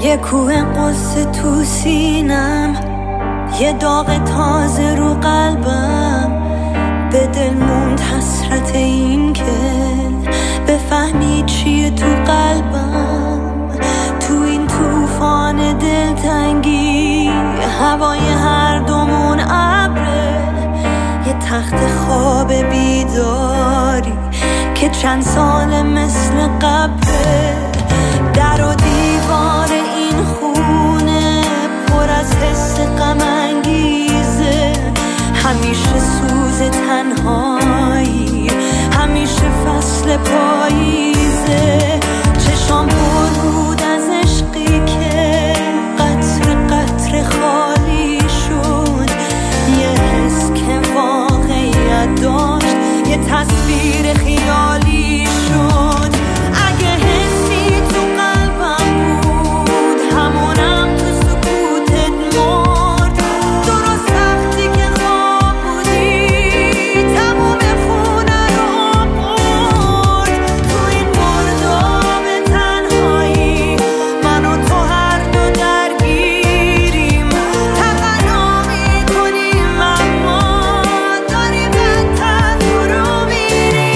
یه کوه قصه تو سینم، یه داغ تازه رو قلبم، به دل موند حسرت این که بفهمی چیه تو قلبم. تو این طوفان دلتنگی هوای هر دومون ابره، یه تخت خواب بیداری که چند سال مثل قبره. در و دیوار این خونه پر از حس غم انگیزه، همیشه سوز تنهایی، همیشه فصل پاییزه. چشام پر بود از عشقی که قطر قطر خالی شد، یه حس که واقعیت داشت، یه تصویر خیالی شد. اگه حسی تو قلبم بود، همونم تو سکوتت مرد. درست وقتی که خواب بودی، تموم خونه رو برد. تو این مرداب تنهایی، من و تو هر دو درگیریم. تقنا میکنیم اما داریم بدتر فرو میریم.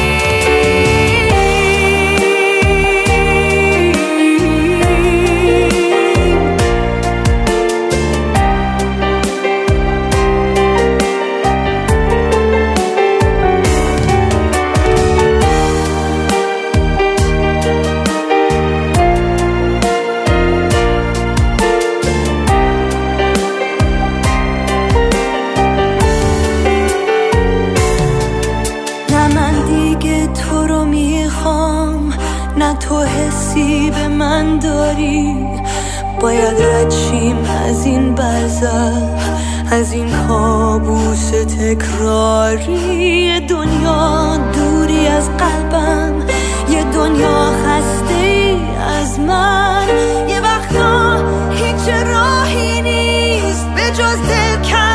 نه من دیگه تو رو میخوام، نه تو حسی به من داری. باید رد شیم از این برزخ، از این کابوس تکراری. یه دنیا دوری از قلبم، یه دنیا خسته ای از من. یه وقتا هیچ راهی نیست به جز دل